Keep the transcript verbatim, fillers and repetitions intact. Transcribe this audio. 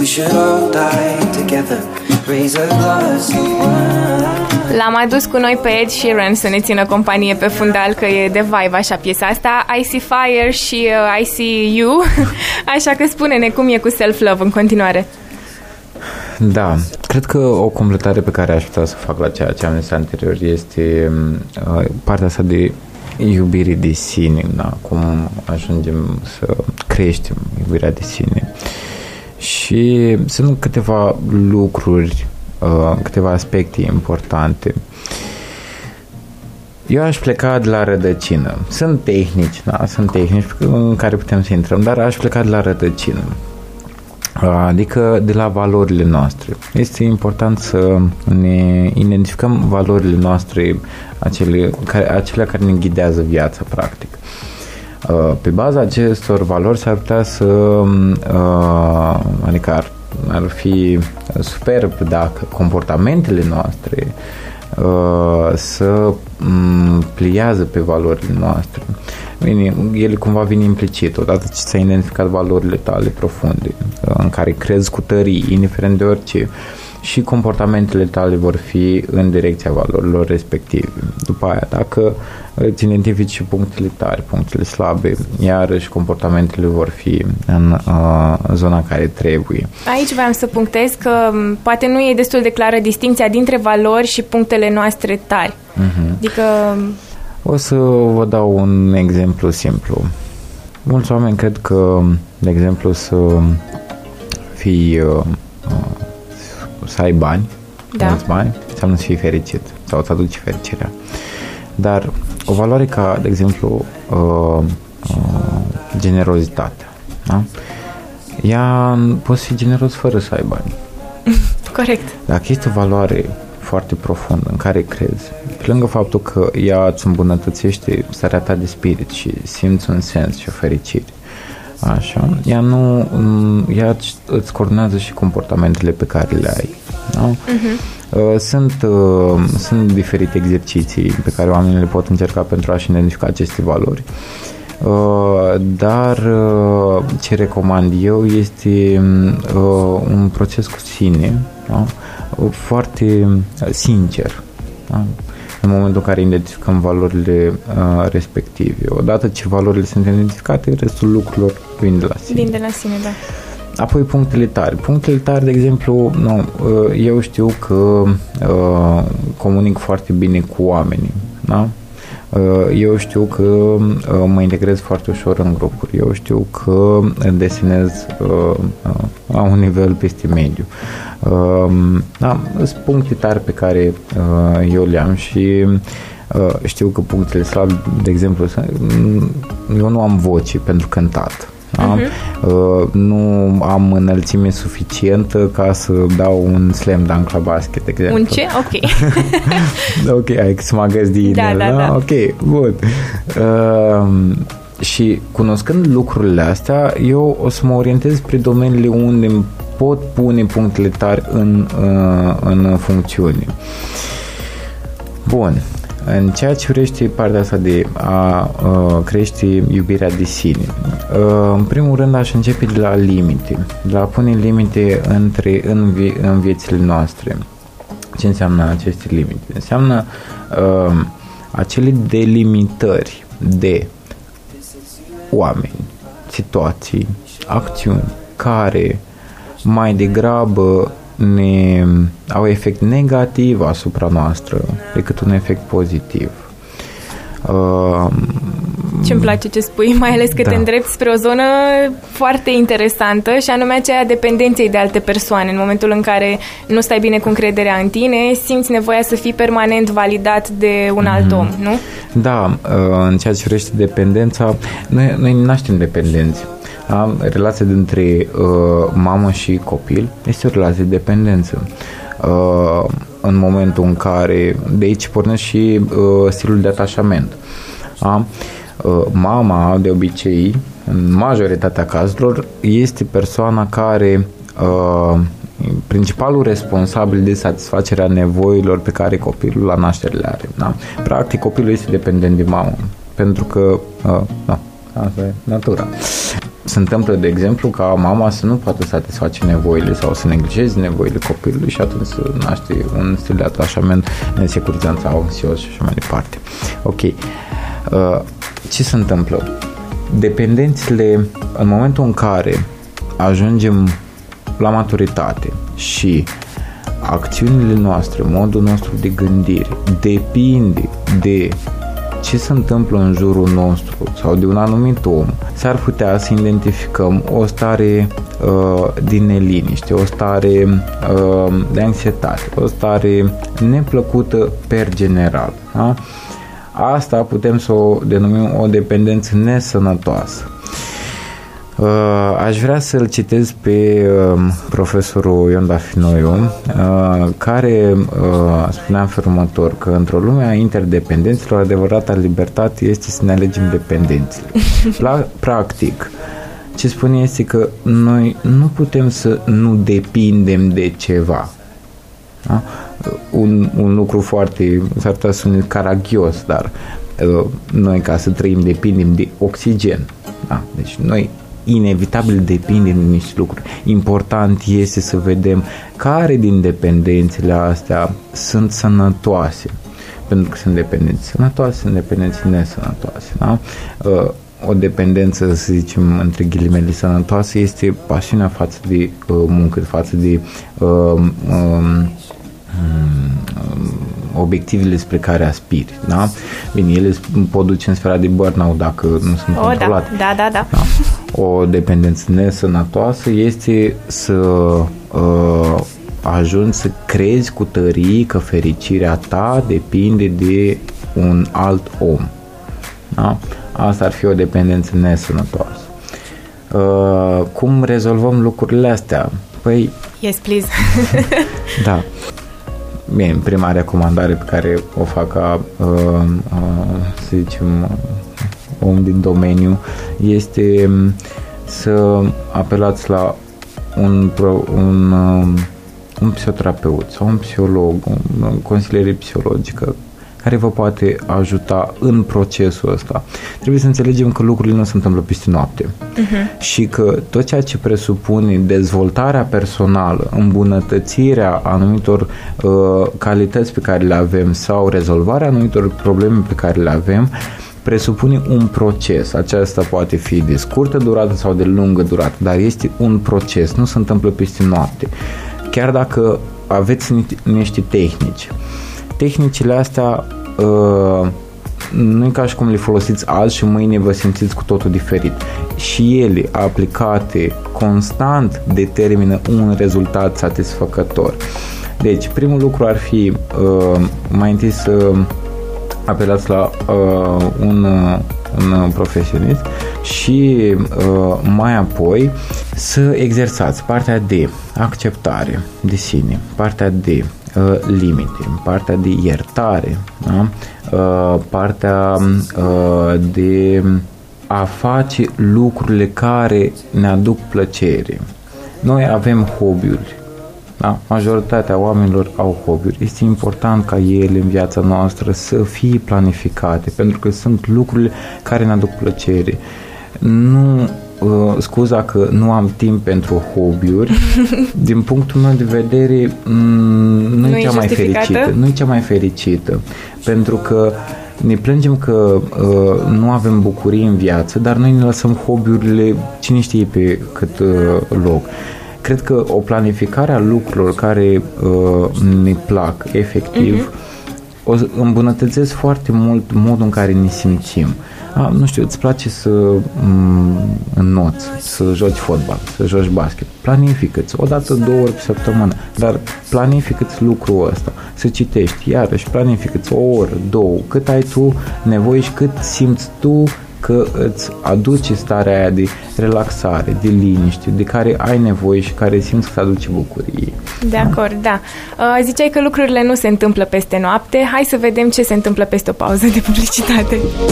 we should all die together. Raise a glass of wine. L-am adus cu noi pe Ed Sheeran să ne țină companie pe fundal, că e de vibe așa piesa asta. I See Fire și uh, I See You. Așa că spune-ne cum e cu self-love în continuare. Da, cred că o completare pe care aș putea să fac la ceea ce am zis anterior este uh, partea asta de iubire de sine, da? Cum ajungem să creștem iubirea de sine. Și sunt câteva lucruri, uh, câteva aspecte importante. Eu aș pleca de la rădăcină. Sunt tehnici, da? Sunt tehnici în care putem să intrăm, dar aș pleca de la rădăcină. Adică de la valorile noastre. Este important să ne identificăm valorile noastre, acele care, acelea care ne ghidează viața, practic. Pe baza acestor valori s-ar putea să adică ar, ar fi superb dacă comportamentele noastre să pliază pe valorile noastre. Bine, ele cumva vin implicit, odată ce ți-ai identificat valorile tale profunde, în care crezi cu tării, indiferent de orice, și comportamentele tale vor fi în direcția valorilor respective. După aia, dacă îți identifici și punctele tari, punctele slabe, iarăși comportamentele vor fi în uh, zona care trebuie. Aici vreau să punctez că poate nu e destul de clară distinția dintre valori și punctele noastre tari. Uh-huh. Adică... O să vă dau un exemplu simplu. Mulți oameni cred că, de exemplu, să fii uh, să ai bani, da. mulți bani, înseamnă să fii fericit sau îți aduce fericirea. Dar o valoare ca, de exemplu, uh, uh, generozitatea, da? Ea poți fi generos fără să ai bani. Corect. Dacă este o valoare foarte profundă în care crezi, pe lângă faptul că ea îți îmbunătățește starea ta de spirit și simți un sens și o fericire, așa, ea nu, ea îți coordonează și comportamentele pe care le ai, da? Uh-huh. Sunt, uh, sunt diferite exerciții pe care oamenii le pot încerca pentru a-și identifica aceste valori, uh, dar uh, ce recomand eu este uh, un proces cu sine, da? Foarte sincer, da? În momentul în care identificăm valorile uh, respective. Odată ce valorile sunt identificate, restul lucrurilor vin de la sine. Vin de la sine, da. Apoi punctele tari. Punctele tari, de exemplu, nu, uh, eu știu că uh, comunic foarte bine cu oamenii, da? Uh, eu știu că uh, mă integrez foarte ușor în grupuri. Eu știu că desenez uh, uh, la un nivel peste mediu. Uh, da, sunt puncte tari pe care uh, eu le am și uh, știu că punctele slabe, de exemplu, eu nu am voce pentru cântat. Da? Uh-huh. Uh, nu am înălțime suficientă ca să dau un slam dunk la basket, de exemplu. Un ce? Ok. Ok, hai să mă găzdi da, da, da, da. Ok, bun. Uh, și cunoscând lucrurile astea, eu o să mă orientez spre domeniile unde pot pune punctele tari în, uh, în funcțiune. Bun. În ceea ce vrește partea asta de a uh, crește iubirea de sine, uh, în primul rând aș începe de la limite, de la a pune limite între, în, vie, în viețile noastre. Ce înseamnă aceste limite? Înseamnă uh, acele delimitări de oameni, situații, acțiuni care mai degrabă ne au efect negativ asupra noastră decât un efect pozitiv. Uh, Ce-mi place ce spui, mai ales că da. te îndrepți spre o zonă foarte interesantă și anume aceea dependenței de alte persoane. În momentul în care nu stai bine cu încrederea în tine, simți nevoia să fii permanent validat de un mm-hmm. alt om, nu? Da, în ceea ce vrește dependența, noi, noi naștem dependenți. Da? Relația dintre uh, mamă și copil este o relație de dependență. Uh, în momentul în care, de aici pornește și uh, stilul de atașament. Da? Uh, mama, de obicei, în majoritatea cazurilor, este persoana care uh, principalul responsabil de satisfacerea nevoilor pe care copilul la naștere le are. Da? Practic, copilul este dependent de mamă, pentru că uh, da, asta e natura. Se întâmplă, de exemplu, ca mama să nu poată satisface nevoile sau să neglijeze nevoile copilului și atunci să naște un stil de atașament nesecuritate sau anxios și așa mai departe. Ok. Ce se întâmplă? Dependențele, în momentul în care ajungem la maturitate și acțiunile noastre, modul nostru de gândire depinde de ce se întâmplă în jurul nostru sau de un anumit om, s-ar putea să identificăm o stare uh, de neliniște, o stare uh, de anxietate, o stare neplăcută per general. Da? Asta putem să o denumim o dependență nesănătoasă. Aș vrea să-l citez pe profesorul Ion Dafinoiu, care spunea în felul următor, că într-o lume a interdependențelor, adevărata libertate este să ne alegem dependențele. La, practic, ce spune este că noi nu putem să nu depindem de ceva. Da? Un, un lucru foarte, s-ar putea să sune caragios, dar noi, ca să trăim, depindem de oxigen. Da? Deci noi inevitabil depindem de niște lucruri. Important este să vedem care din dependențele astea sunt sănătoase. Pentru că sunt dependențe sănătoase, sunt dependențe nesănătoase. Da? O dependență, să zicem, între ghilimele sănătoasă este pasiunea față de muncă, față de um, um, obiectivele spre care aspiri, da? Bine, ele pot duce în sfera de burnout dacă nu sunt o, controlate. Da, da, da, da. Da? O dependență nesănătoasă este să uh, ajungi să crezi cu tărie că fericirea ta depinde de un alt om. Da? Asta ar fi o dependență nesănătoasă. Uh, cum rezolvăm lucrurile astea? Păi... Yes, please. Da. Bine, prima recomandare pe care o fac ca, uh, uh, să zicem, om din domeniu este să apelați la un, un, un psihoterapeut sau un psiholog, un consiliere psihologică care vă poate ajuta în procesul ăsta. Trebuie să înțelegem că lucrurile nu se întâmplă peste noapte uh-huh. și că tot ceea ce presupune dezvoltarea personală, îmbunătățirea anumitor uh, calități pe care le avem sau rezolvarea anumitor probleme pe care le avem, presupune un proces. Aceasta poate fi de scurtă durată sau de lungă durată, dar este un proces, nu se întâmplă peste noapte. Chiar dacă aveți niște tehnici, tehnicile astea uh, nu e ca și cum le folosiți azi și mâine vă simțiți cu totul diferit. Și ele, aplicate constant, determină un rezultat satisfăcător. Deci, primul lucru ar fi uh, mai întâi să apelați la uh, un, un profesionist și uh, mai apoi să exersați partea de acceptare de sine, partea de uh, limite, partea de iertare, da? uh, partea uh, de a face lucrurile care ne aduc plăcere. Noi avem hobby-uri. Da? Majoritatea oamenilor au hobby-uri. Este important ca ele în viața noastră să fie planificate, pentru că sunt lucrurile care ne aduc plăcere. Nu, uh, scuza că nu am timp pentru hobby-uri, din punctul meu de vedere, m- nu, nu e cea mai fericită. Nu e cea mai fericită, pentru că ne plângem că uh, nu avem bucurii în viață, dar noi ne lăsăm hobby-urile cine știe pe cât uh, loc. Cred că o planificare a lucrurilor care uh, ne plac efectiv uh-huh. o îmbunătățesc foarte mult modul în care ne simțim. A, nu știu, îți place să m- înnoți, să joci fotbal, să joci basket. Planifică-ți o dată, două ori pe săptămână, dar planifică-ți lucrul ăsta. Să citești, iarăși planifică-ți o oră, două, cât ai tu nevoie și cât simți tu că îți aduce starea aia de relaxare, de liniște, de care ai nevoie și care simți că îți aduce bucurie. De acord, da. Ziceai că lucrurile nu se întâmplă peste noapte. Hai să vedem ce se întâmplă peste o pauză de publicitate.